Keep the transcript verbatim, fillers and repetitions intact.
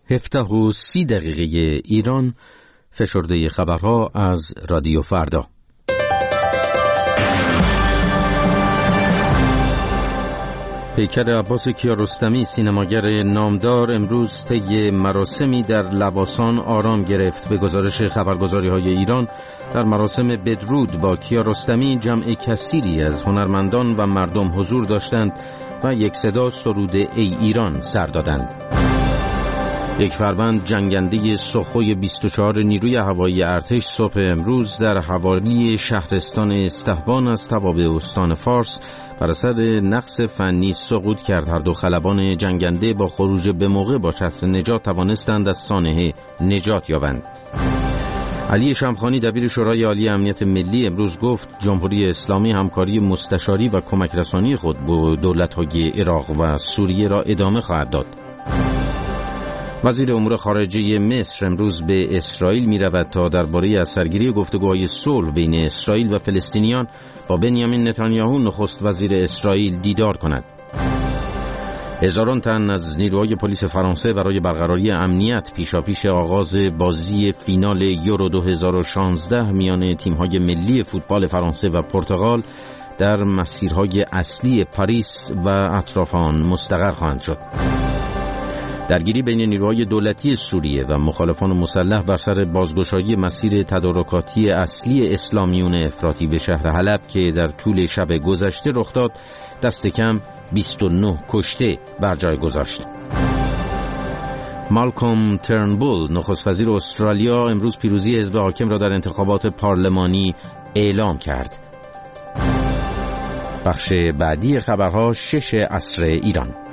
هفده و سی دقیقه ایران، فشرده خبرها از رادیو فردا. پیکر عباس کیارستمی سینماگر نامدار امروز طی مراسمی در لواسان آرام گرفت. به گزارش خبرگزاری‌های ایران در مراسم بدرود با کیارستمی جمع کثیری از هنرمندان و مردم حضور داشتند و یک صدا سرود ای ایران سر دادند. یک فروند جنگنده سخوی بیست و چهار نیروی هوایی ارتش صبح امروز در حوالی شهرستان استهبان از توابع استان فارس بر اثر نقص فنی سقوط کرد. هر دو خلبان جنگنده با خروج به موقع با چتر نجات توانستند از سانحه نجات یابند. علی شمخانی دبیر شورای عالی امنیت ملی امروز گفت جمهوری اسلامی همکاری مستشاری و کمک رسانی خود با دولت‌های عراق و سوریه را ادامه خواهد داد. وزیر امور خارجه مصر امروز به اسرائیل می رود تا درباره اثرگیری گفتگوهای صلح بین اسرائیل و فلسطینیان با بنیامین نتانیاهو نخست وزیر اسرائیل دیدار کند. هزاران تن از نیروهای پلیس فرانسه برای برقراری امنیت پیشاپیش آغاز بازی فینال یورو دو هزار و شانزده میان تیم‌های ملی فوتبال فرانسه و پرتغال در مسیرهای اصلی پاریس و اطراف آن مستقر خواهند شد. درگیری بین نیروهای دولتی سوریه و مخالفان مسلح بر سر بازگشایی مسیر تدارکاتی اصلی اسلامیون افراطی به شهر حلب که در طول شب گذشته رخ داد دست کم بیست و نه کشته بر جای گذاشت. مالکوم ترنبول نخست وزیر استرالیا امروز پیروزی حزب حاکم را در انتخابات پارلمانی اعلام کرد. بخش بعدی خبرها شش عصر ایران.